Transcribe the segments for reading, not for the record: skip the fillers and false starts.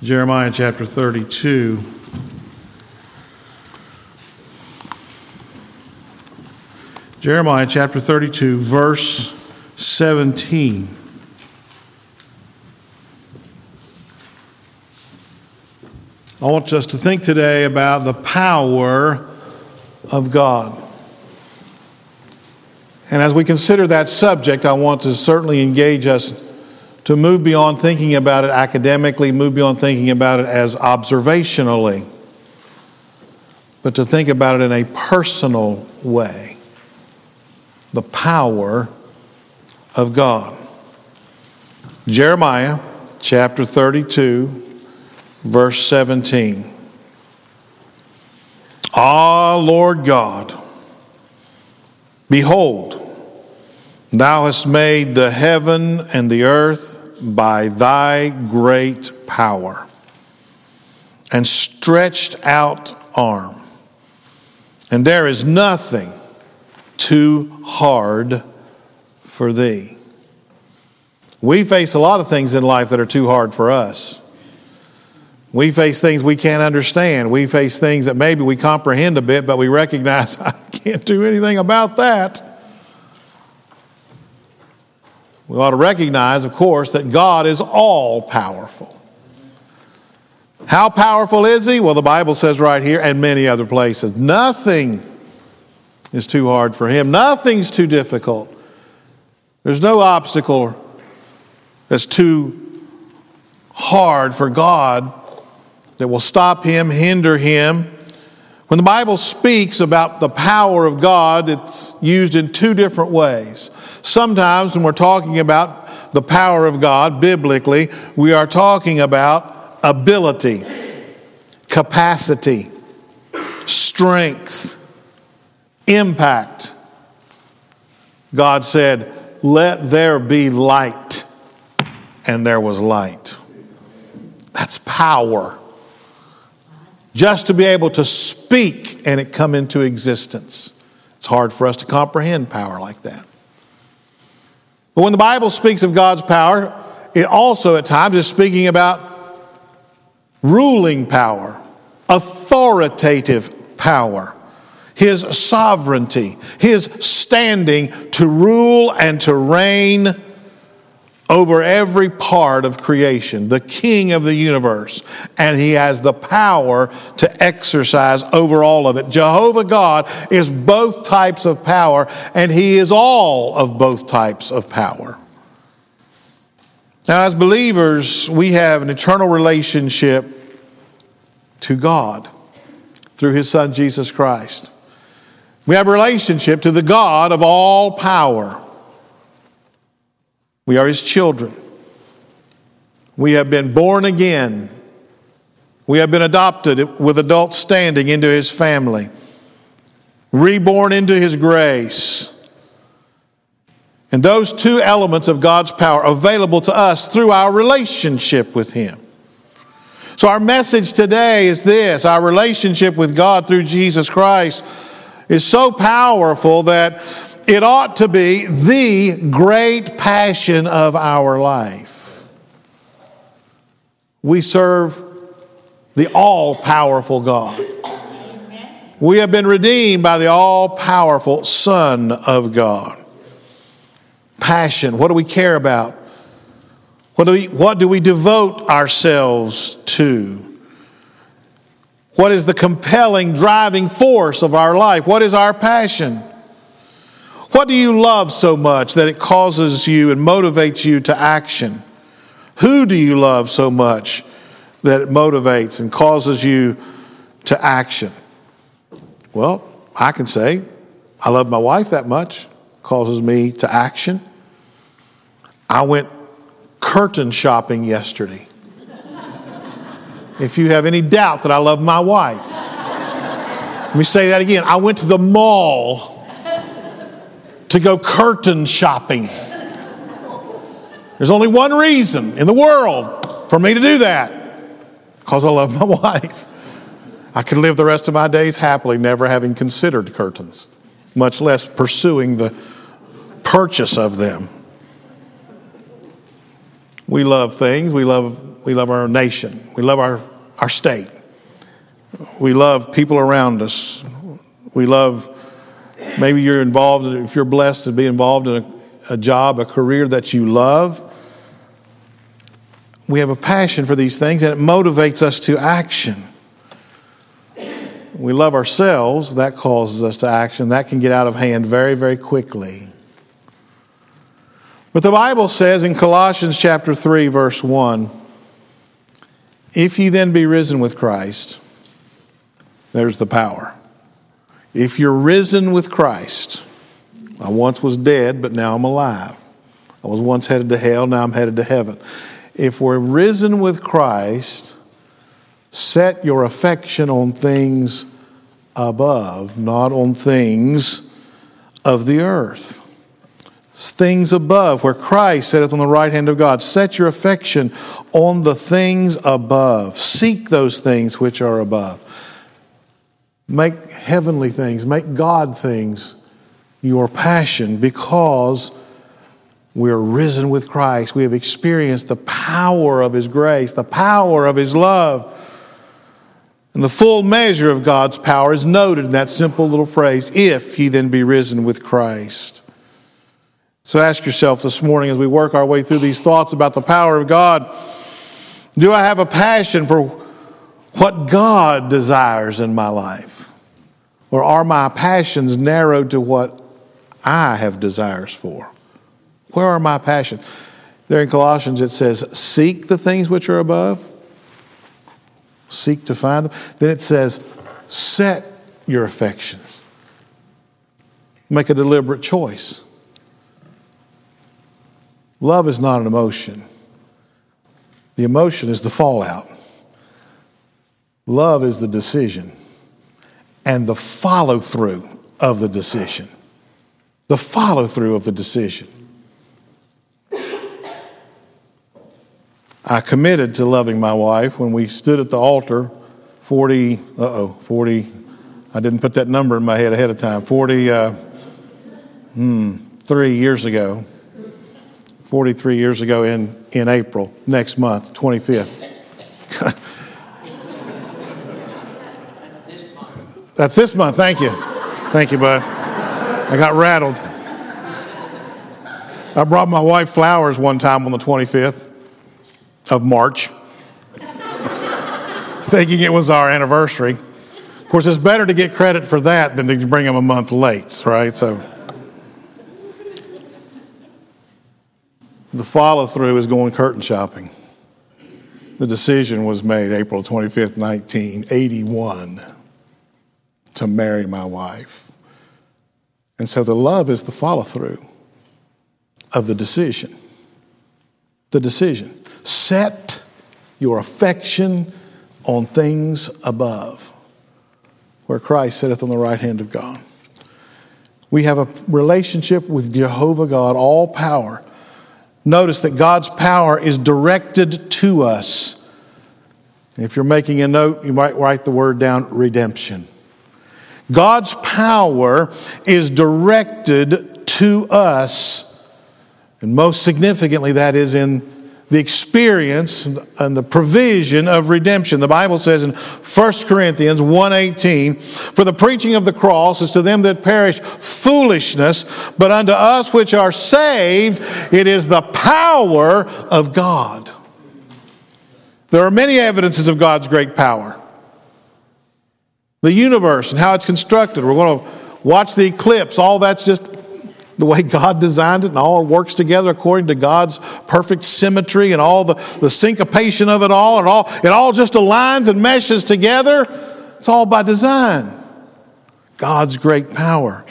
Jeremiah chapter 32. Jeremiah chapter 32, verse 17. I want us to think today about the power of God. And as we consider that subject, I want to certainly engage us to move beyond thinking about it academically, move beyond thinking about it as observationally, but to think about it in a personal way. The power of God. Jeremiah chapter 32, verse 17. Ah, Lord God, behold, thou hast made the heaven and the earth by thy great power and stretched out arm. And there is nothing too hard for thee. We face a lot of things in life that are too hard for us. We face things we can't understand. We face things that maybe we comprehend a bit, but we recognize I can't do anything about that. We ought to recognize, of course, that God is all powerful. How powerful is he? Well, the Bible says right here and many other places, nothing is too hard for him. Nothing's too difficult. There's no obstacle that's too hard for God that will stop him, hinder him. When the Bible speaks about the power of God, it's used in two different ways. Sometimes when we're talking about the power of God biblically, we are talking about ability, capacity, strength, impact. God said, "Let there be light," and there was light. That's power. Just to be able to speak and it come into existence. It's hard for us to comprehend power like that. But when the Bible speaks of God's power, it also at times is speaking about ruling power, authoritative power, his sovereignty, his standing to rule and to reign over every part of creation, the King of the universe, and he has the power to exercise over all of it. Jehovah God is both types of power, and he is all of both types of power. Now, as believers, we have an eternal relationship to God through his Son, Jesus Christ. We have a relationship to the God of all power. We are his children. We have been born again. We have been adopted with adult standing into his family. Reborn into his grace. And those two elements of God's power available to us through our relationship with him. So our message today is this: our relationship with God through Jesus Christ is so powerful that it ought to be the great passion of our life. We serve the all-powerful God. Amen. We have been redeemed by the all-powerful Son of God. Passion, what do we care about? What do we devote ourselves to? What is the compelling driving force of our life? What is our passion? What do you love so much that it causes you and motivates you to action? Who do you love so much that it motivates and causes you to action? Well, I can say I love my wife that much. Causes me to action. I went curtain shopping yesterday. If you have any doubt that I love my wife, let me say that again. I went to the mall to go curtain shopping. There's only one reason in the world for me to do that. Because I love my wife. I could live the rest of my days happily never having considered curtains, much less pursuing the purchase of them. We love things. We We love our nation. We love our state. We love people around us. We love, maybe you're involved, if you're blessed to be involved in a job, a career that you love. We have a passion for these things, and it motivates us to action. We love ourselves, that causes us to action. That can get out of hand very, very quickly. But the Bible says in Colossians chapter 3, verse 1, if ye then be risen with Christ, there's the power. If you're risen with Christ, I once was dead, but now I'm alive. I was once headed to hell, now I'm headed to heaven. If we're risen with Christ, set your affection on things above, not on things of the earth. Things above, where Christ sitteth on the right hand of God. Set your affection on the things above. Seek those things which are above. Make heavenly things, make God things your passion, because we're risen with Christ. We have experienced the power of His grace, the power of His love. And the full measure of God's power is noted in that simple little phrase, if ye then be risen with Christ. So ask yourself this morning as we work our way through these thoughts about the power of God, do I have a passion for what God desires in my life? Or are my passions narrowed to what I have desires for? Where are my passions? There in Colossians it says, seek the things which are above. Seek to find them. Then it says, set your affections. Make a deliberate choice. Love is not an emotion. The emotion is the fallout. Love is the decision and the follow-through of the decision. The follow-through of the decision. I committed to loving my wife when we stood at the altar 40, I didn't put that number in my head ahead of time, 43 years ago. 43 years ago in April, next month, 25th. That's this month, thank you. Thank you, bud. I got rattled. I brought my wife flowers one time on the 25th of March, thinking it was our anniversary. Of course, it's better to get credit for that than to bring them a month late, right? So the follow-through is going curtain shopping. The decision was made April 25th, 1981, to marry my wife. And so the love is the follow-through of the decision. The decision. Set your affection on things above, where Christ sitteth on the right hand of God. We have a relationship with Jehovah God, all power. Notice that God's power is directed to us. If you're making a note, you might write the word down, redemption. God's power is directed to us, and most significantly, that is in the experience and the provision of redemption. The Bible says in 1 Corinthians 1:18, for the preaching of the cross is to them that perish foolishness, but unto us which are saved, it is the power of God. There are many evidences of God's great power. The universe and how it's constructed. We're going to watch the eclipse. All that's just the way God designed it, and all works together according to God's perfect symmetry and all the syncopation of it all, it all just aligns and meshes together. It's all by design. God's great power.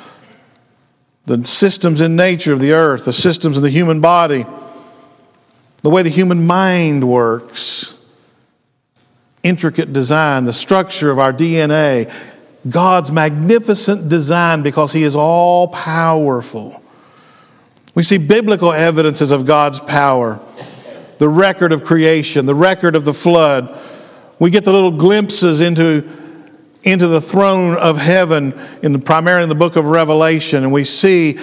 The systems in nature of the earth, the systems in the human body, the way the human mind works, intricate design, the structure of our DNA, God's magnificent design, because He is all powerful. We see biblical evidences of God's power. The record of creation, the record of the flood. We get the little glimpses into the throne of heaven, primarily in the book of Revelation, and we see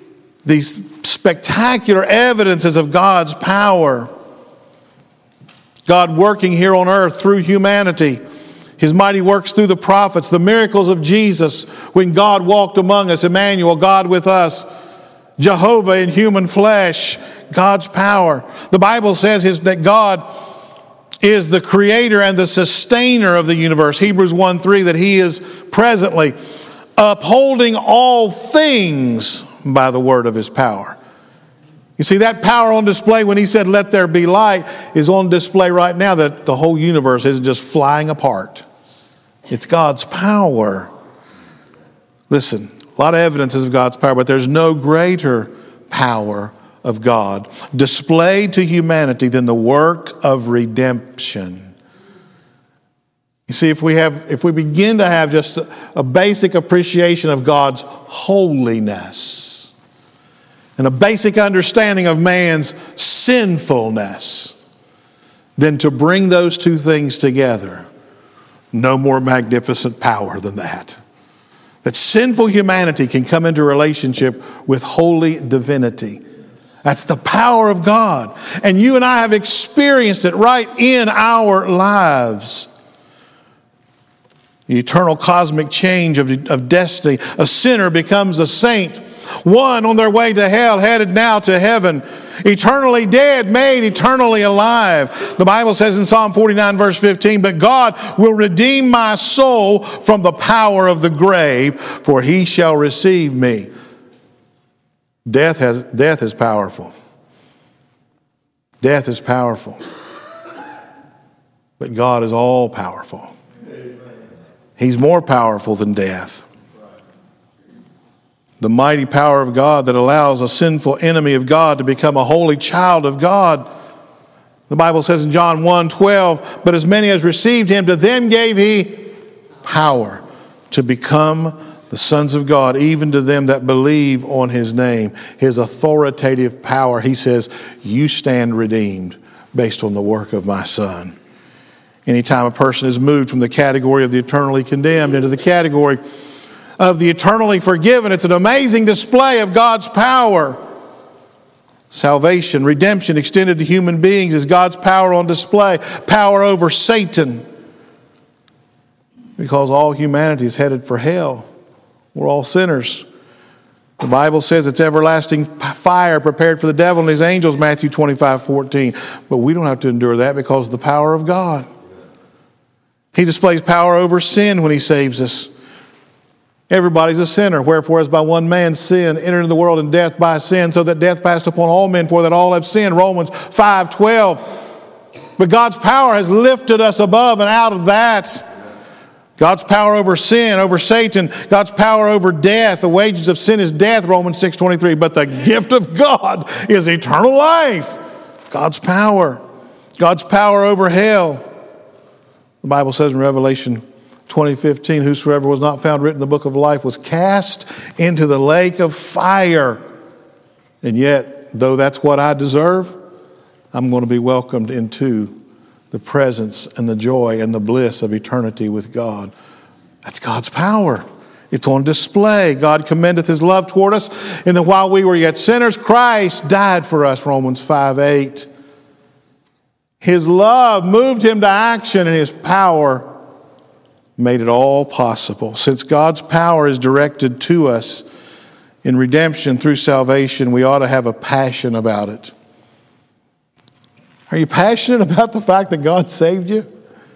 these spectacular evidences of God's power. God working here on earth through humanity. His mighty works through the prophets, the miracles of Jesus when God walked among us, Emmanuel, God with us, Jehovah in human flesh, God's power. The Bible says that God is the creator and the sustainer of the universe. Hebrews 1:3, that he is presently upholding all things by the word of his power. You see, that power on display when he said, "Let there be light," is on display right now, that the whole universe isn't just flying apart. It's God's power. Listen, a lot of evidences of God's power, but there's no greater power of God displayed to humanity than the work of redemption. You see, if we begin to have just a basic appreciation of God's holiness and a basic understanding of man's sinfulness, then to bring those two things together, no more magnificent power than that. That sinful humanity can come into relationship with holy divinity. That's the power of God. And you and I have experienced it right in our lives. The eternal cosmic change of destiny. A sinner becomes a saint. One on their way to hell, headed now to heaven. Eternally dead, made eternally alive. The Bible says in Psalm 49 verse 15, "But God will redeem my soul from the power of the grave, for he shall receive me." Death is powerful. Death is powerful. But God is all powerful. He's more powerful than death. The mighty power of God that allows a sinful enemy of God to become a holy child of God. The Bible says in John 1:12, "But as many as received him, to them gave he power to become the sons of God, even to them that believe on his name." His authoritative power. He says, you stand redeemed based on the work of my Son. Anytime a person is moved from the category of the eternally condemned into the category of the eternally forgiven, it's an amazing display of God's power. Salvation, redemption extended to human beings is God's power on display. Power over Satan. Because all humanity is headed for hell. We're all sinners. The Bible says it's everlasting fire prepared for the devil and his angels, Matthew 25:14. But we don't have to endure that because of the power of God. He displays power over sin when he saves us. Everybody's a sinner. Wherefore, as by one man's sin entered into the world, and death by sin, so that death passed upon all men, for that all have sinned. Romans 5:12. But God's power has lifted us above and out of that. God's power over sin, over Satan. God's power over death. The wages of sin is death, Romans 6:23. But the gift of God is eternal life. God's power. God's power over hell. The Bible says in Revelation 20:15, "Whosoever was not found written in the book of life was cast into the lake of fire." And yet, though that's what I deserve, I'm going to be welcomed into the presence and the joy and the bliss of eternity with God. That's God's power. It's on display. God commendeth his love toward us, and that while we were yet sinners, Christ died for us, Romans 5:8. His love moved him to action, and his power made it all possible. Since God's power is directed to us in redemption through salvation, we ought to have a passion about it. Are you passionate about the fact that God saved you?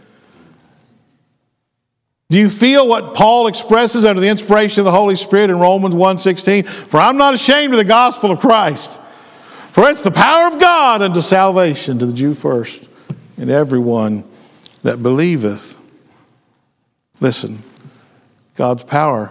Do you feel what Paul expresses under the inspiration of the Holy Spirit in Romans 1:16? "For I'm not ashamed of the gospel of Christ, for it's the power of God unto salvation to the Jew first, and everyone that believeth." Listen, God's power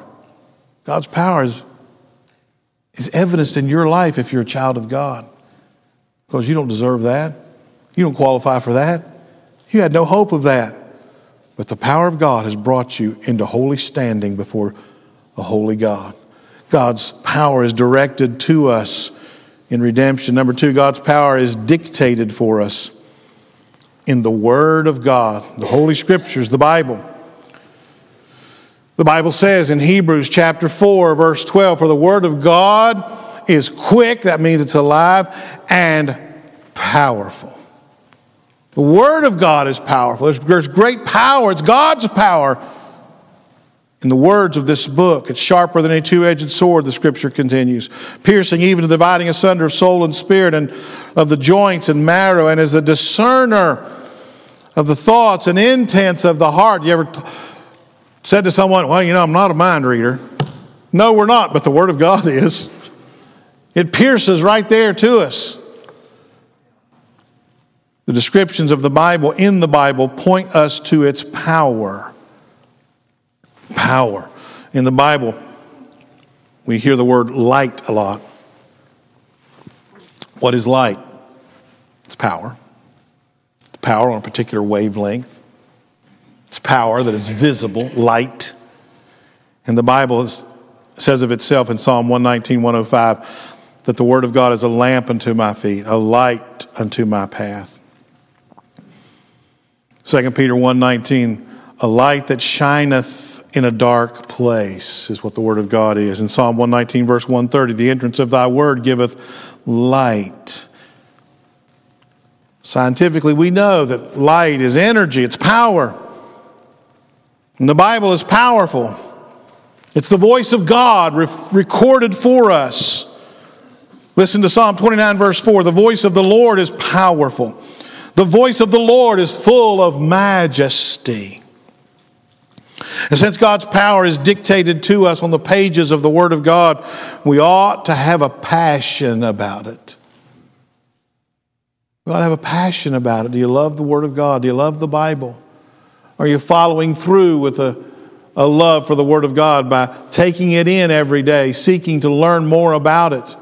is evidenced in your life if you're a child of God. Because you don't deserve that. You don't qualify for that. You had no hope of that. But the power of God has brought you into holy standing before a holy God. God's power is directed to us in redemption. Number two, God's power is dictated for us in the Word of God, the Holy Scriptures, the Bible. The Bible says in Hebrews chapter 4, verse 12, "For the Word of God is quick," that means it's alive, "and powerful." The Word of God is powerful. There's great power. It's God's power in the words of this book. It's sharper than a two-edged sword, the Scripture continues, piercing even to dividing asunder of soul and spirit and of the joints and marrow, and is a discerner of the thoughts and intents of the heart. You ever said to someone, well, I'm not a mind reader? No, we're not, but the Word of God is. It pierces right there to us. The descriptions of the Bible in the Bible point us to its power. Power. In the Bible, we hear the word light a lot. What is light? It's power. It's power on a particular wavelength. It's power that is visible, light. And the Bible says of itself in Psalm 119, 105, that the Word of God is a lamp unto my feet, a light unto my path. 2 Peter 1:19, a light that shineth in a dark place is what the Word of God is. In Psalm 119, verse 130, the entrance of thy word giveth light. Scientifically, we know that light is energy, it's power. And the Bible is powerful. It's the voice of God recorded for us. Listen to Psalm 29, verse 4. The voice of the Lord is powerful. The voice of the Lord is full of majesty. And since God's power is dictated to us on the pages of the Word of God, we ought to have a passion about it. We ought to have a passion about it. Do you love the Word of God? Do you love the Bible? Are you following through with a love for the Word of God by taking it in every day, seeking to learn more about it?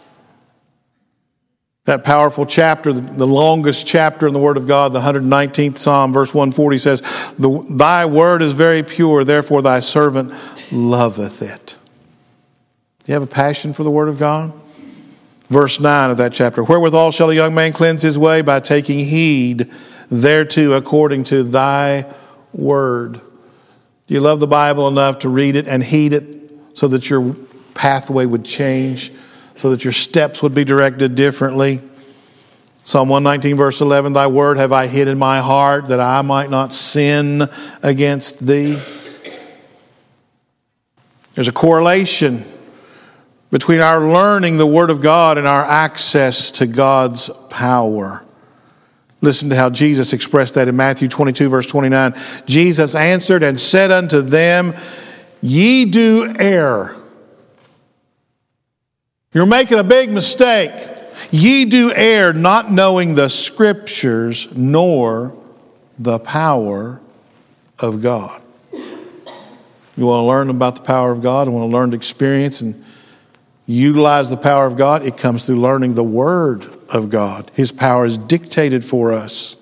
That powerful chapter, the longest chapter in the Word of God, the 119th Psalm, verse 140 says, thy word is very pure, therefore thy servant loveth it. Do you have a passion for the Word of God? Verse 9 of that chapter, wherewithal shall a young man cleanse his way? By taking heed thereto according to thy word. Do you love the Bible enough to read it and heed it so that your pathway would change? So that your steps would be directed differently. Psalm 119, verse 11, thy word have I hid in my heart that I might not sin against thee. There's a correlation between our learning the Word of God and our access to God's power. Listen to how Jesus expressed that in Matthew 22, verse 29. Jesus answered and said unto them, ye do err. You're making a big mistake. Ye do err, not knowing the Scriptures nor the power of God. You want to learn about the power of God and want to learn to experience and utilize the power of God? It comes through learning the Word of God. His power is dictated for us.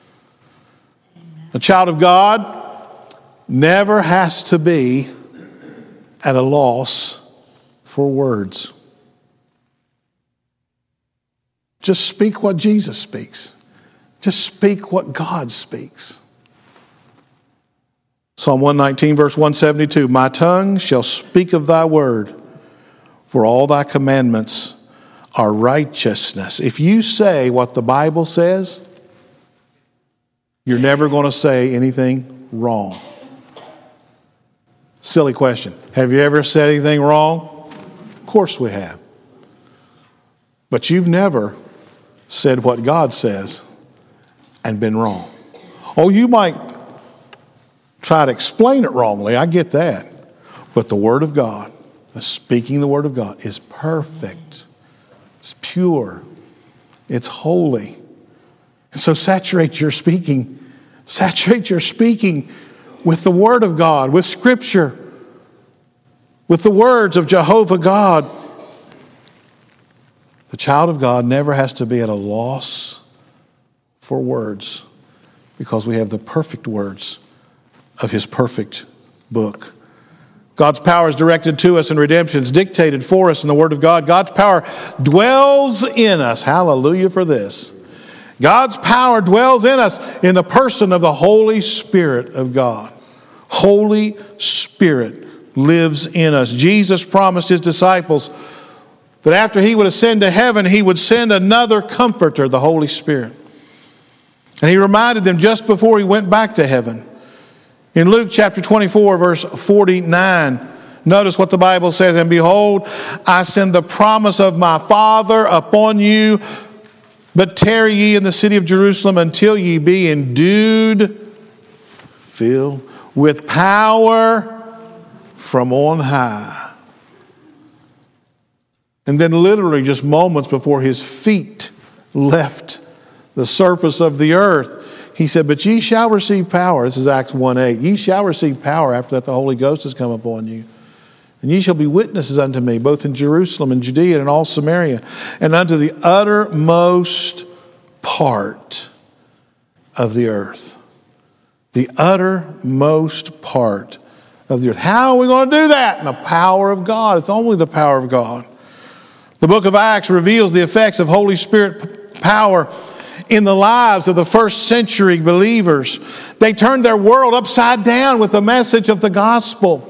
A child of God never has to be at a loss for words. Just speak what Jesus speaks. Just speak what God speaks. Psalm 119, verse 172, my tongue shall speak of thy word, for all thy commandments are righteousness. If you say what the Bible says, you're never going to say anything wrong. Silly question. Have you ever said anything wrong? Of course we have. But you've never said what God says and been wrong. Oh, you might try to explain it wrongly. I get that. But the Word of God, speaking the Word of God, is perfect. It's pure. It's holy. And so saturate your speaking with the Word of God, with Scripture, with the words of Jehovah God. The child of God never has to be at a loss for words because we have the perfect words of His perfect book. God's power is directed to us in redemption. It's dictated for us in the Word of God. God's power dwells in us. Hallelujah for this. God's power dwells in us in the person of the Holy Spirit of God. Holy Spirit lives in us. Jesus promised His disciples that after He would ascend to heaven, He would send another comforter, the Holy Spirit. And he reminded them just before he went back to heaven. In Luke chapter 24, verse 49, notice what the Bible says, and behold, I send the promise of my Father upon you, but tarry ye in the city of Jerusalem until ye be endued, filled with power from on high. And then literally just moments before his feet left the surface of the earth, he said, but ye shall receive power. This is Acts 1:8. Ye shall receive power after that the Holy Ghost has come upon you. And ye shall be witnesses unto me, both in Jerusalem and Judea and in all Samaria, and unto the uttermost part of the earth. The uttermost part of the earth. How are we going to do that? In the power of God. It's only the power of God. The book of Acts reveals the effects of Holy Spirit power in the lives of the first century believers. They turned their world upside down with the message of the gospel.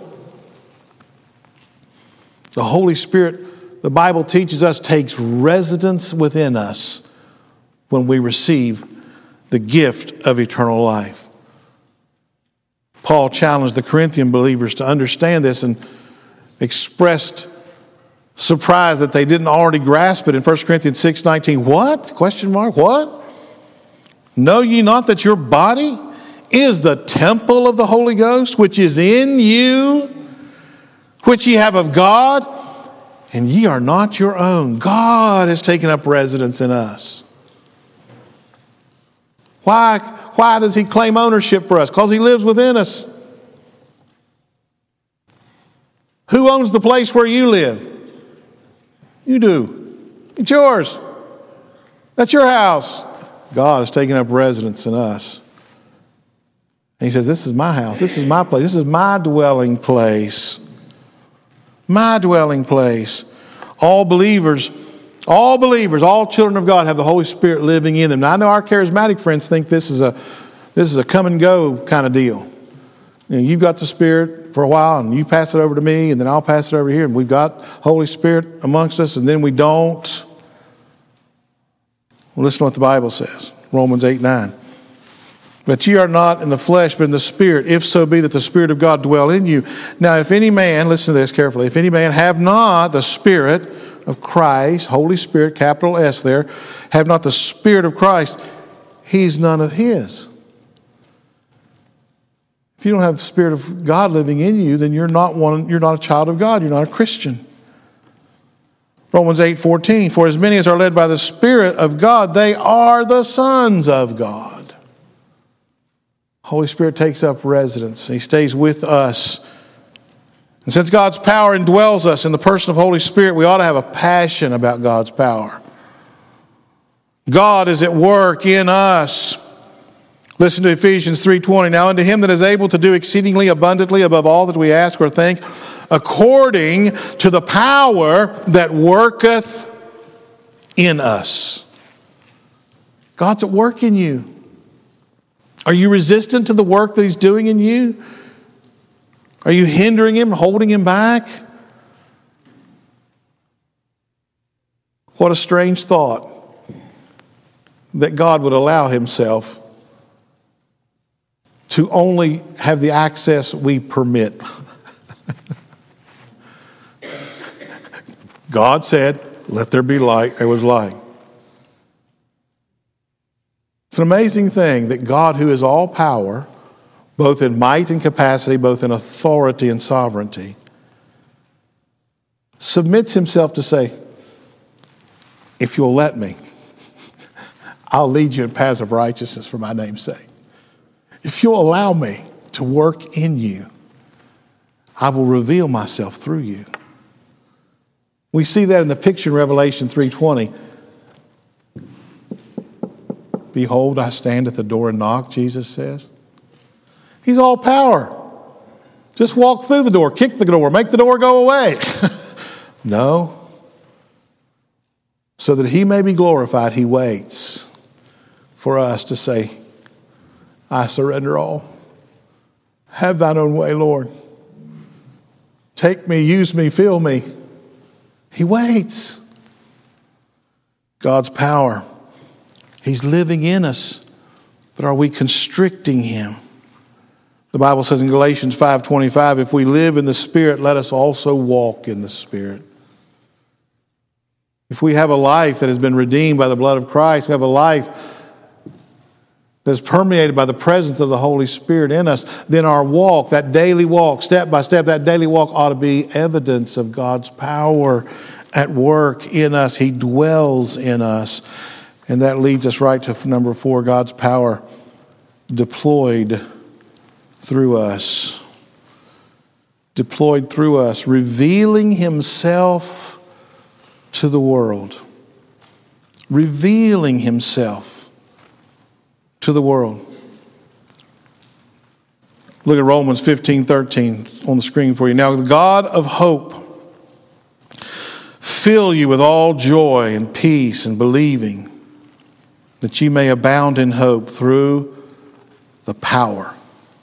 The Holy Spirit, the Bible teaches us, takes residence within us when we receive the gift of eternal life. Paul challenged the Corinthian believers to understand this and expressed surprise that they didn't already grasp it in 1 Corinthians 6:19. What? Question mark. What? Know ye not that your body is the temple of the Holy Ghost, which is in you, which ye have of God, and ye are not your own. God has taken up residence in us. Why does he claim ownership for us? Because he lives within us. Who owns the place where you live? You do. It's yours. That's your house. God has taken up residence in us. And he says, this is my house. This is my place. This is my dwelling place. My dwelling place. All believers, all children of God have the Holy Spirit living in them. Now, I know our charismatic friends think this is a come and go kind of deal. You know, you've got the Spirit for a while, and you pass it over to me, and then I'll pass it over here, and we've got Holy Spirit amongst us, and then we don't. Well, listen to what the Bible says. Romans 8:9. But ye are not in the flesh, but in the Spirit, if so be that the Spirit of God dwell in you. Now, if any man, listen to this carefully, if any man have not the Spirit of Christ, Holy Spirit, capital S there, have not the Spirit of Christ, he's none of his. If you don't have the Spirit of God living in you, then you're not a child of God. You're not a Christian. Romans 8:14, for as many as are led by the Spirit of God, they are the sons of God. Holy Spirit takes up residence. He stays with us. And since God's power indwells us in the person of Holy Spirit, we ought to have a passion about God's power. God is at work in us. Listen to Ephesians 3:20. Now unto him that is able to do exceedingly abundantly above all that we ask or think, according to the power that worketh in us. God's at work in you. Are you resistant to the work that he's doing in you? Are you hindering him, holding him back? What a strange thought that God would allow himself to only have the access we permit. God said, let there be light. There was light. It's an amazing thing that God, who is all power, both in might and capacity, both in authority and sovereignty, submits himself to say, if you'll let me, I'll lead you in paths of righteousness for my name's sake. If you'll allow me to work in you, I will reveal myself through you. We see that in the picture in Revelation 3:20. Behold, I stand at the door and knock, Jesus says. He's all power. Just walk through the door, kick the door, make the door go away. No. So that he may be glorified, he waits for us to say, I surrender all. Have thine own way, Lord. Take me, use me, fill me. He waits. God's power. He's living in us But are we constricting him? The Bible says in Galatians 5:25, if we live in the Spirit, let us also walk in the Spirit. If we have a life that has been redeemed by the blood of Christ, we have a life that is permeated by the presence of the Holy Spirit in us, then our walk, that daily walk, step by step, that daily walk ought to be evidence of God's power at work in us. He dwells in us. And that leads us right to number 4, God's power deployed through us. Deployed through us, revealing himself to the world. Revealing himself to the world. Look at Romans 15:13 on the screen for you. Now the God of hope fill you with all joy and peace and believing, that ye may abound in hope through the power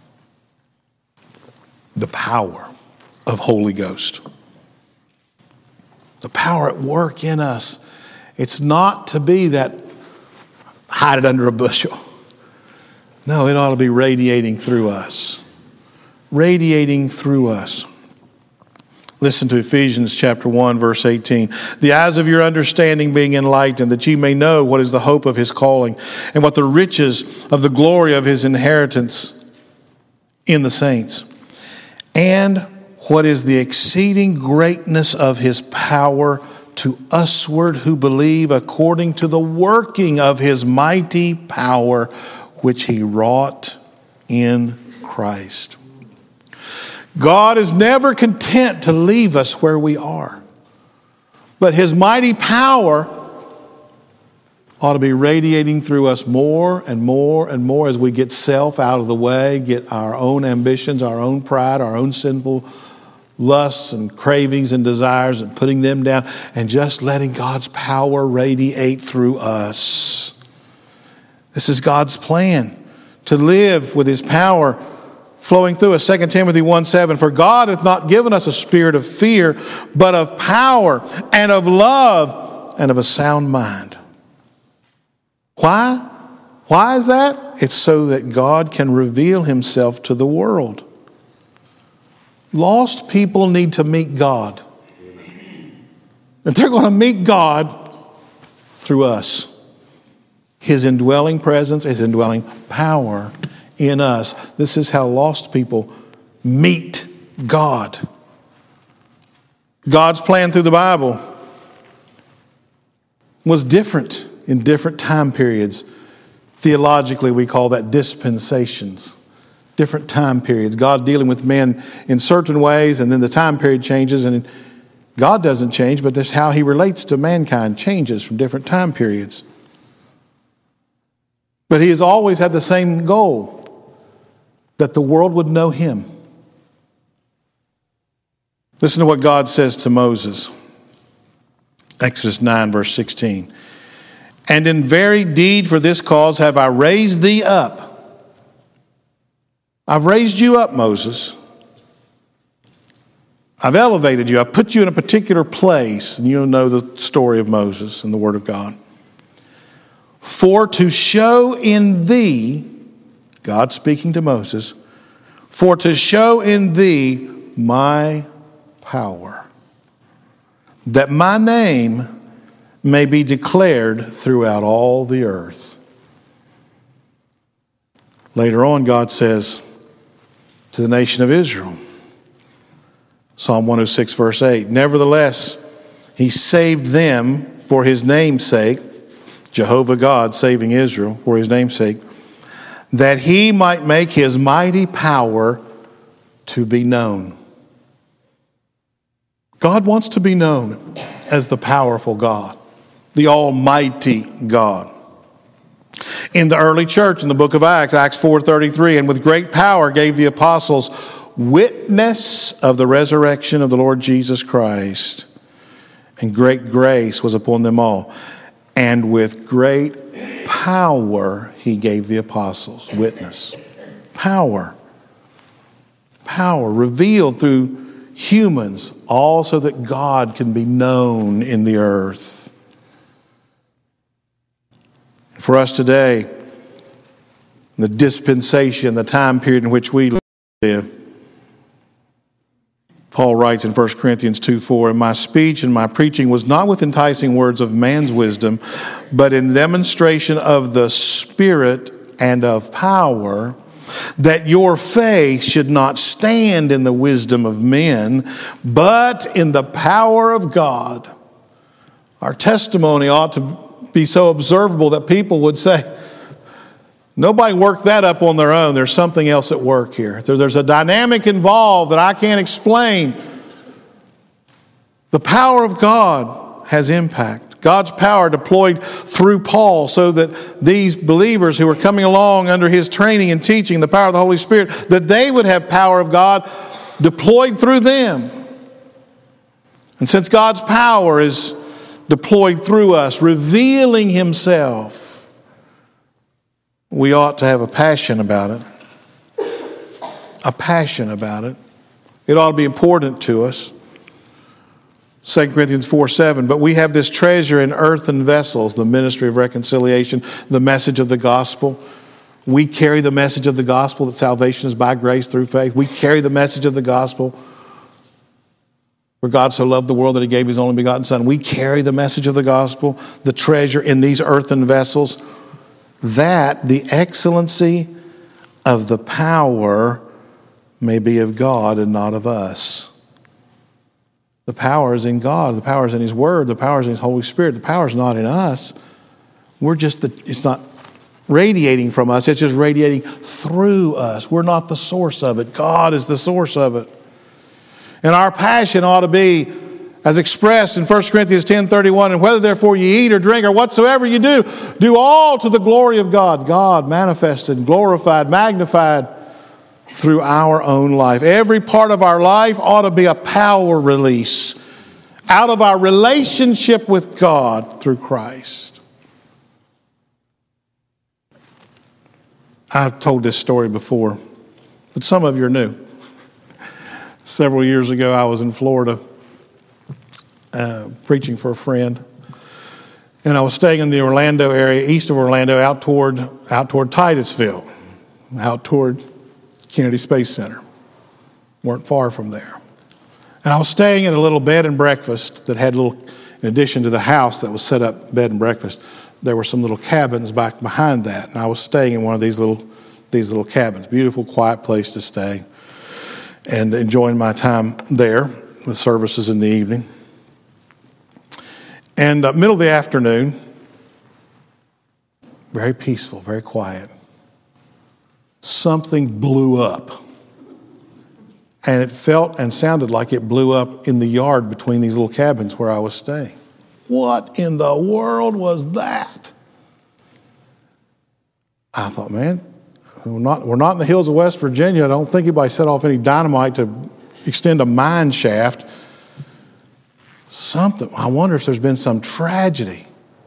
of Holy Ghost. The power at work in us. It's not to be that hide it under a bushel. No, it ought to be radiating through us. Radiating through us. Listen to Ephesians chapter 1, verse 18. The eyes of your understanding being enlightened, that ye may know what is the hope of his calling, and what the riches of the glory of his inheritance in the saints, and what is the exceeding greatness of his power to usward who believe, according to the working of his mighty power, which he wrought in Christ. God is never content to leave us where we are. But his mighty power ought to be radiating through us more and more and more as we get self out of the way, get our own ambitions, our own pride, our own sinful lusts and cravings and desires and putting them down and just letting God's power radiate through us. This is God's plan, to live with his power flowing through us. 2 Timothy 1:7, for God hath not given us a spirit of fear, but of power and of love and of a sound mind. Why? Why is that? It's so that God can reveal himself to the world. Lost people need to meet God. And they're going to meet God through us. His indwelling presence, his indwelling power in us. This is how lost people meet God. God's plan through the Bible was different in different time periods. Theologically, we call that dispensations. Different time periods. God dealing with men in certain ways, and then the time period changes, and God doesn't change, but that's how he relates to mankind changes from different time periods. But he has always had the same goal, that the world would know him. Listen to what God says to Moses. Exodus 9, verse 16. And in very deed for this cause have I raised thee up. I've raised you up, Moses. I've elevated you. I've put you in a particular place. And you'll know the story of Moses and the Word of God. For to show in thee, God speaking to Moses, for to show in thee my power, that my name may be declared throughout all the earth. Later on, God says to the nation of Israel, Psalm 106, verse 8, nevertheless, he saved them for his name's sake, Jehovah God saving Israel for his name's sake, that he might make his mighty power to be known. God wants to be known as the powerful God, the almighty God. In the early church, in the book of Acts, Acts 4:33, and with great power gave the apostles witness of the resurrection of the Lord Jesus Christ, and great grace was upon them all. And with great power he gave the apostles witness. Power. Power revealed through humans, all so that God can be known in the earth. For us today, the dispensation, the time period in which we live. Paul writes in 1 Corinthians 2:4, "And my speech and my preaching was not with enticing words of man's wisdom, but in demonstration of the Spirit and of power, that your faith should not stand in the wisdom of men, but in the power of God." Our testimony ought to be so observable that people would say, nobody worked that up on their own. There's something else at work here. There's a dynamic involved that I can't explain. The power of God has impact. God's power deployed through Paul so that these believers who were coming along under his training and teaching, the power of the Holy Spirit, that they would have power of God deployed through them. And since God's power is deployed through us, revealing himself, we ought to have a passion about it. A passion about it. It ought to be important to us. 2 Corinthians 4:7, "But we have this treasure in earthen vessels," the ministry of reconciliation, the message of the gospel. We carry the message of the gospel that salvation is by grace through faith. We carry the message of the gospel. For God so loved the world that he gave his only begotten Son. We carry the message of the gospel, the treasure in these earthen vessels, that the excellency of the power may be of God and not of us. The power is in God. The power is in his word. The power is in his Holy Spirit. The power is not in us. It's not radiating from us. It's just radiating through us. We're not the source of it. God is the source of it. And our passion ought to be, as expressed in 1 Corinthians 10:31, "And whether therefore you eat or drink or whatsoever you do, do all to the glory of God." God manifested, glorified, magnified through our own life. Every part of our life ought to be a power release out of our relationship with God through Christ. I've told this story before, but some of you are new. Several years ago, I was in Florida preaching for a friend, and I was staying in the Orlando area, east of Orlando, out toward Titusville, out toward Kennedy Space Center. Weren't far from there. And I was staying in a little bed and breakfast that had in addition to the house that was set up bed and breakfast, there were some little cabins back behind that. And I was staying in one of these little cabins. Beautiful, quiet place to stay. And enjoying my time there with services in the evening. And middle of the afternoon, very peaceful, very quiet. Something blew up. And it felt and sounded like it blew up in the yard between these little cabins where I was staying. What in the world was that? I thought, man, we're not in the hills of West Virginia. I don't think anybody set off any dynamite to extend a mine shaft. Something. I wonder if there's been some tragedy.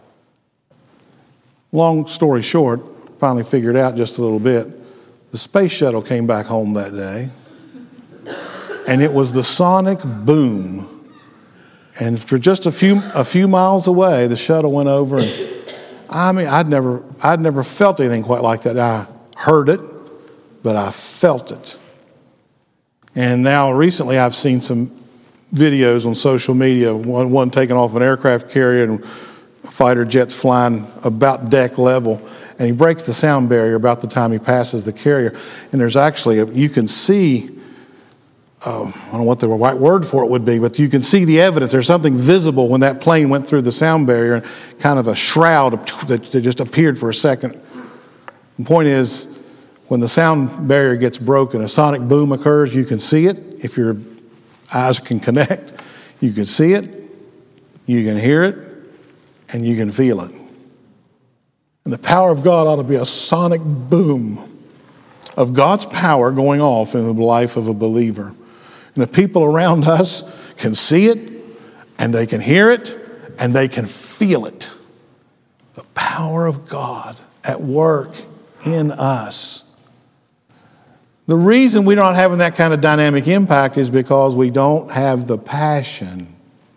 Long story short, finally figured out just a little bit. The space shuttle came back home that day, and it was the sonic boom. And for just a few miles away, the shuttle went over, and I mean, I'd never felt anything quite like that. I heard it, but I felt it. And now recently I've seen some videos on social media, one taken off an aircraft carrier and fighter jets flying about deck level, and he breaks the sound barrier about the time he passes the carrier. And there's actually, you can see, I don't know what the right word for it would be, but you can see the evidence. There's something visible when that plane went through the sound barrier, and kind of a shroud that just appeared for a second. The point is, when the sound barrier gets broken, a sonic boom occurs. You can see it. If your eyes can connect, you can see it, you can hear it, and you can feel it. And the power of God ought to be a sonic boom of God's power going off in the life of a believer. And the people around us can see it, and they can hear it, and they can feel it. The power of God at work in us. The reason we're not having that kind of dynamic impact is because we don't have the passion.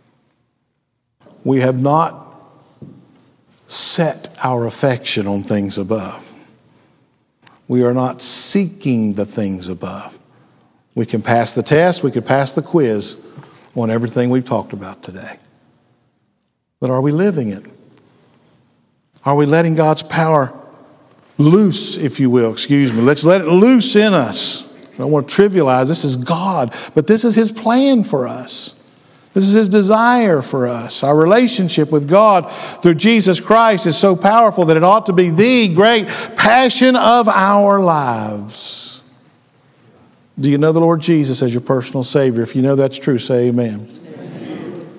We have not set our affection on things above. We are not seeking the things above. We can pass the test, we can pass the quiz on everything we've talked about today. But are we living it? Are we letting God's power loose, if you will? Let's let it loose in us. I don't want to trivialize. This is God, but this is His plan for us. This is His desire for us. Our relationship with God through Jesus Christ is so powerful that it ought to be the great passion of our lives. Do you know the Lord Jesus as your personal Savior? If you know that's true, say amen. Amen.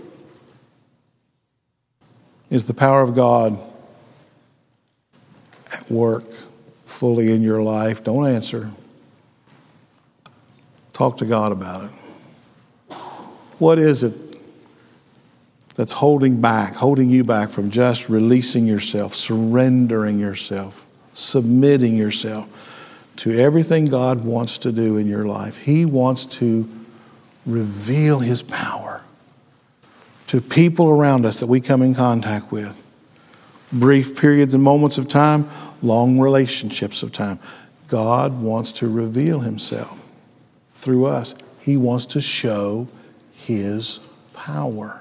Is the power of God at work fully in your life? Don't answer. Talk to God about it. What is it that's holding you back from just releasing yourself, surrendering yourself, submitting yourself to everything God wants to do in your life? He wants to reveal His power to people around us that we come in contact with. Brief periods and moments of time, long relationships of time. God wants to reveal Himself through us. He wants to show His power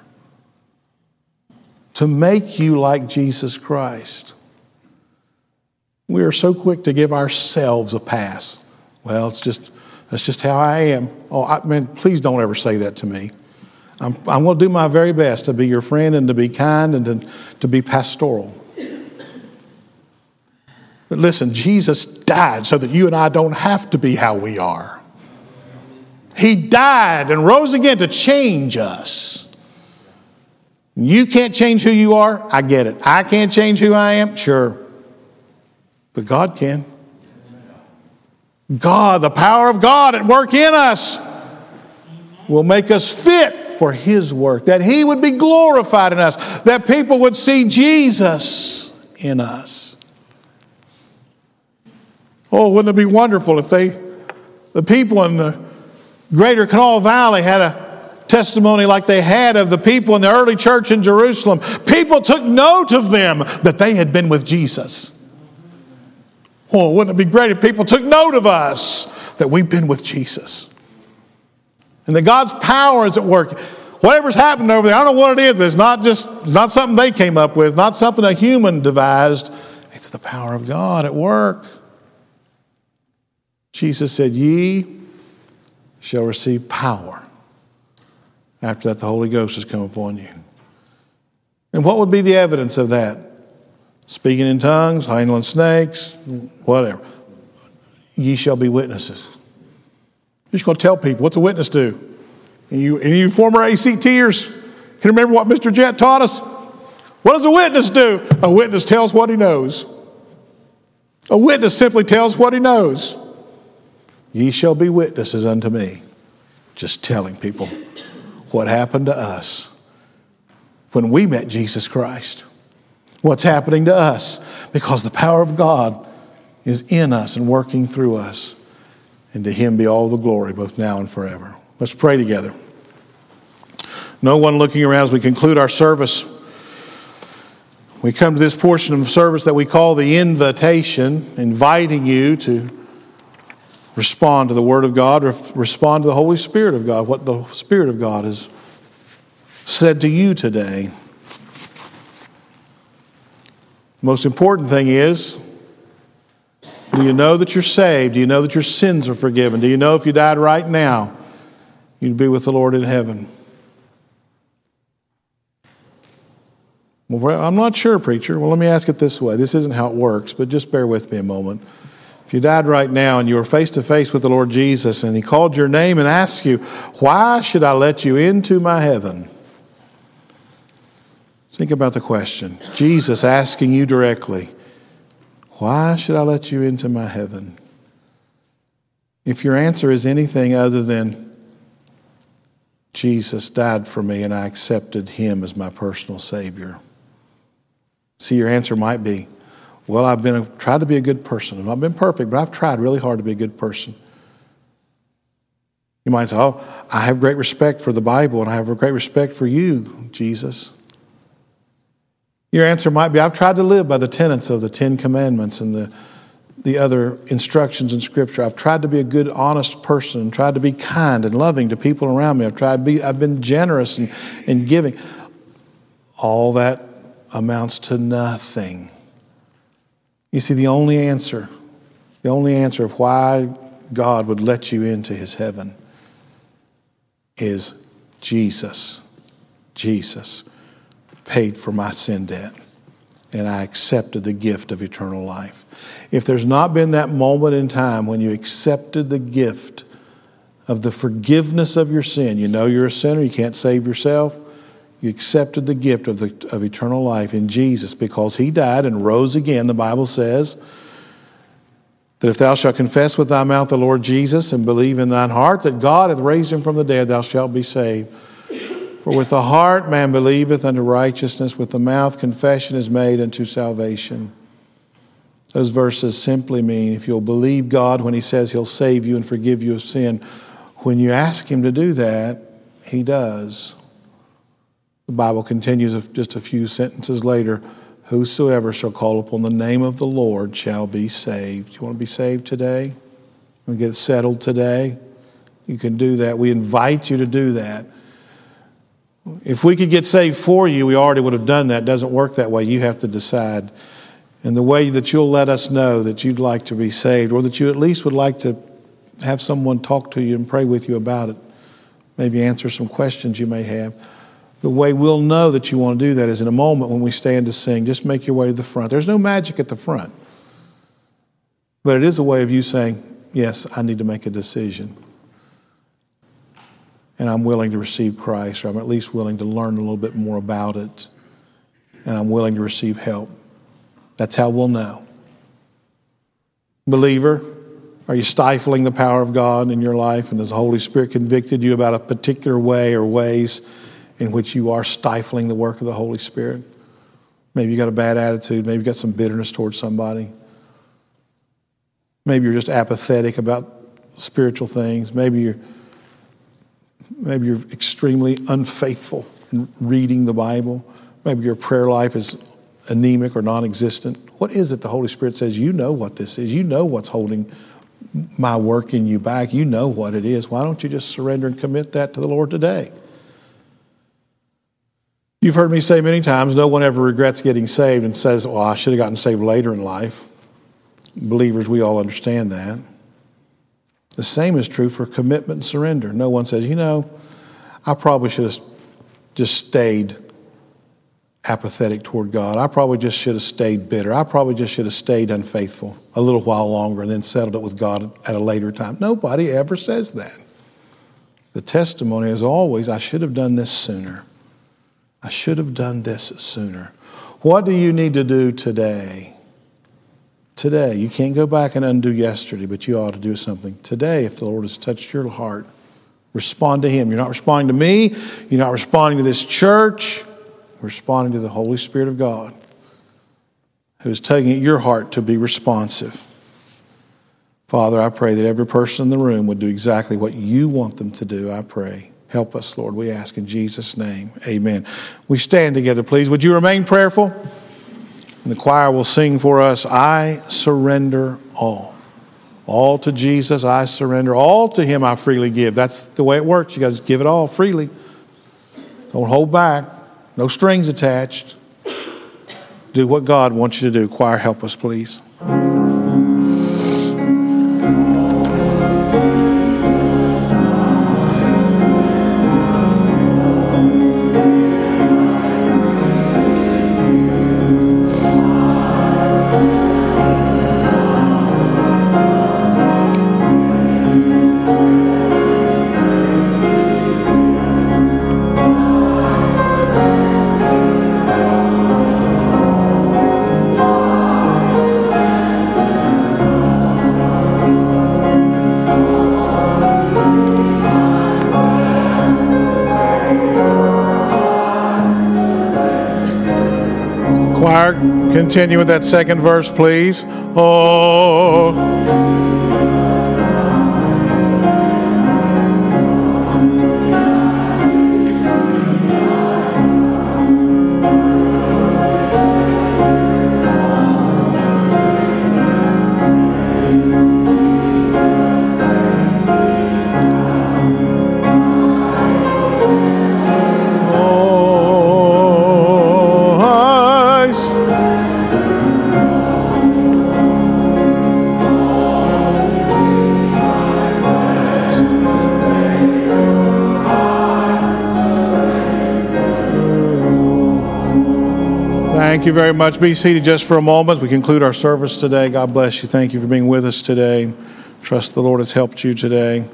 to make you like Jesus Christ. We are so quick to give ourselves a pass. Well, that's just how I am. Please don't ever say that to me. I'm going to do my very best to be your friend and to be kind and to be pastoral. But listen, Jesus died so that you and I don't have to be how we are. He died and rose again to change us. You can't change who you are. I get it. I can't change who I am. Sure. But God can. God, the power of God at work in us will make us fit for His work, that He would be glorified in us, that people would see Jesus in us. Oh, wouldn't it be wonderful if the people in the Greater Kanawha Valley had a testimony like they had of the people in the early church in Jerusalem. People took note of them that they had been with Jesus. Oh, wouldn't it be great if people took note of us that we've been with Jesus? And that God's power is at work. Whatever's happened over there, I don't know what it is, but it's not something they came up with, not something a human devised. It's the power of God at work. Jesus said, "Ye shall receive power. After that, the Holy Ghost has come upon you." And what would be the evidence of that? Speaking in tongues, handling snakes, whatever. Ye shall be witnesses. You're just going to tell people, what's a witness do? And you former ACTers can remember what Mr. Jett taught us? What does a witness do? A witness tells what he knows. A witness simply tells what he knows. Ye shall be witnesses unto me. Just telling people what happened to us when we met Jesus Christ. What's happening to us because the power of God is in us and working through us. And to Him be all the glory, both now and forever. Let's pray together. No one looking around as we conclude our service. We come to this portion of the service that we call the invitation, inviting you to respond to the Word of God, respond to the Holy Spirit of God, what the Spirit of God has said to you today. The most important thing is, do you know that you're saved? Do you know that your sins are forgiven? Do you know if you died right now, you'd be with the Lord in heaven? Well, I'm not sure, preacher. Well, let me ask it this way. This isn't how it works, but just bear with me a moment. If you died right now and you were face to face with the Lord Jesus and He called your name and asked you, "Why should I let you into my heaven?" Think about the question. Jesus asking you directly, "Why should I let you into my heaven?" If your answer is anything other than, "Jesus died for me and I accepted Him as my personal Savior." See, your answer might be, "Well, I've tried to be a good person. I've not been perfect, but I've tried really hard to be a good person." You might say, "Oh, I have great respect for the Bible and I have a great respect for you, Jesus." Your answer might be, "I've tried to live by the tenets of the Ten Commandments and the the other instructions in Scripture. I've tried to be a good, honest person, tried to be kind and loving to people around me. I've been generous and giving. All that amounts to nothing. You see, the only answer of why God would let you into his heaven is Jesus. Jesus paid for my sin debt, and I accepted the gift of eternal life. If there's not been that moment in time when you accepted the gift of the forgiveness of your sin, you know you're a sinner, you can't save yourself, you accepted the gift of eternal life in Jesus because he died and rose again. The Bible says that if thou shalt confess with thy mouth the Lord Jesus and believe in thine heart that God hath raised him from the dead, thou shalt be saved. For with the heart man believeth unto righteousness, with the mouth confession is made unto salvation. Those verses simply mean if you'll believe God when he says he'll save you and forgive you of sin, when you ask him to do that, he does. The Bible continues just a few sentences later, whosoever shall call upon the name of the Lord shall be saved. You want to be saved today? You want to get it settled today? You can do that. We invite you to do that. If we could get saved for you, we already would have done that. It doesn't work that way. You have to decide. And the way that you'll let us know that you'd like to be saved, or that you at least would like to have someone talk to you and pray with you about it, maybe answer some questions you may have. The way we'll know that you want to do that is in a moment when we stand to sing. Just make your way to the front. There's no magic at the front. But it is a way of you saying, yes, I need to make a decision. And I'm willing to receive Christ, or I'm at least willing to learn a little bit more about it. And I'm willing to receive help. That's how we'll know. Believer, are you stifling the power of God in your life? And has the Holy Spirit convicted you about a particular way or ways in which you are stifling the work of the Holy Spirit? Maybe you got a bad attitude. Maybe you got some bitterness towards somebody. Maybe you're just apathetic about spiritual things. Maybe you're extremely unfaithful in reading the Bible. Maybe your prayer life is anemic or non-existent. What is it the Holy Spirit says? You know what this is. You know what's holding my work in you back. You know what it is. Why don't you just surrender and commit that to the Lord today? You've heard me say many times, no one ever regrets getting saved and says, well, I should have gotten saved later in life. Believers, we all understand that. The same is true for commitment and surrender. No one says, I probably should have just stayed apathetic toward God. I probably just should have stayed bitter. I probably just should have stayed unfaithful a little while longer and then settled it with God at a later time. Nobody ever says that. The testimony is always, I should have done this sooner. I should have done this sooner. What do you need to do today? Today. You can't go back and undo yesterday, but you ought to do something today if the Lord has touched your heart. Respond to him. You're not responding to me. You're not responding to this church. You're responding to the Holy Spirit of God, who is tugging at your heart to be responsive. Father, I pray that every person in the room would do exactly what you want them to do. I pray. Help us, Lord, we ask in Jesus' name. Amen. We stand together, please. Would you remain prayerful? And the choir will sing for us, I surrender all. All to Jesus, I surrender. All to him I freely give. That's the way it works. You got to give it all freely. Don't hold back. No strings attached. Do what God wants you to do. Choir, help us, please. Choir, continue with that second verse, please. Oh. Thank you very much. Be seated just for a moment. We conclude our service today. God bless you. Thank you for being with us today. Trust the Lord has helped you today.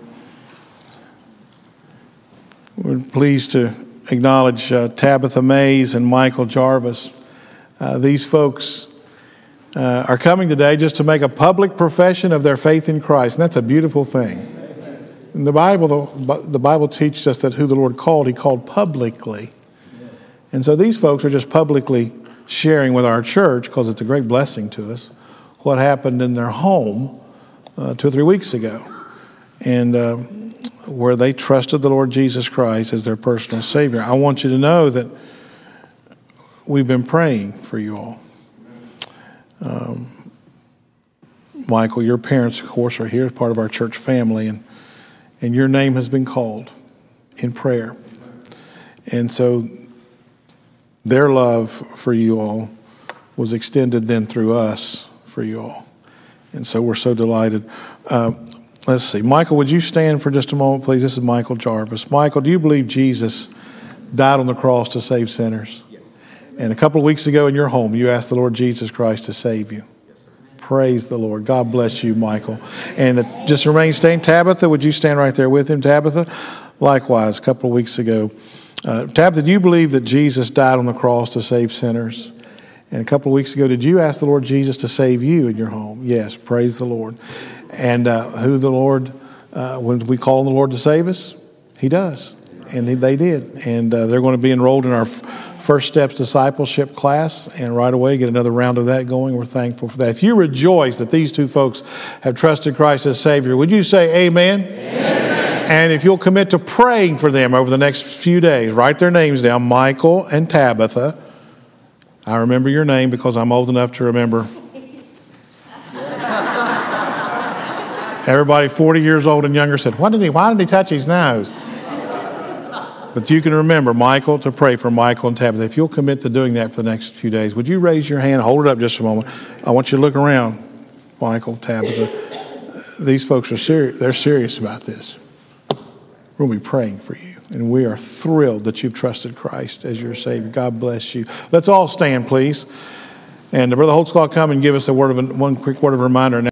We're pleased to acknowledge Tabitha Mays and Michael Jarvis. These folks are coming today just to make a public profession of their faith in Christ, and that's a beautiful thing. In the Bible teaches us that who the Lord called, He called publicly. And so these folks are just publicly sharing with our church, because it's a great blessing to us, what happened in their home 2 or 3 weeks ago, and where they trusted the Lord Jesus Christ as their personal Savior. I want you to know that we've been praying for you all. Michael, your parents, of course, are here as part of our church family, and your name has been called in prayer. And so their love for you all was extended then through us for you all. And so we're so delighted. Let's see. Michael, would you stand for just a moment, please? This is Michael Jarvis. Michael, do you believe Jesus died on the cross to save sinners? Yes. And a couple of weeks ago in your home, you asked the Lord Jesus Christ to save you. Yes, sir. Praise the Lord. God bless you, Michael. And just remain standing. Tabitha, would you stand right there with him? Tabitha, likewise, a couple of weeks ago. Tabitha, do you believe that Jesus died on the cross to save sinners? And a couple of weeks ago, did you ask the Lord Jesus to save you in your home? Yes, praise the Lord. And who the Lord, when we call on the Lord to save us, He does. And they did. And they're going to be enrolled in our First Steps Discipleship class, and right away get another round of that going. We're thankful for that. If you rejoice that these two folks have trusted Christ as Savior, would you say amen? Amen. And if you'll commit to praying for them over the next few days, write their names down, Michael and Tabitha. I remember your name because I'm old enough to remember. Everybody 40 years old and younger said, why did he touch his nose? But you can remember, Michael, to pray for Michael and Tabitha. If you'll commit to doing that for the next few days, would you raise your hand? Hold it up just a moment. I want you to look around, Michael, Tabitha. These folks are serious. They're serious about this. We're going to be praying for you. And we are thrilled that you've trusted Christ as your Savior. God bless you. Let's all stand, please. And Brother Holtzclaw, come and give us one quick word of reminder.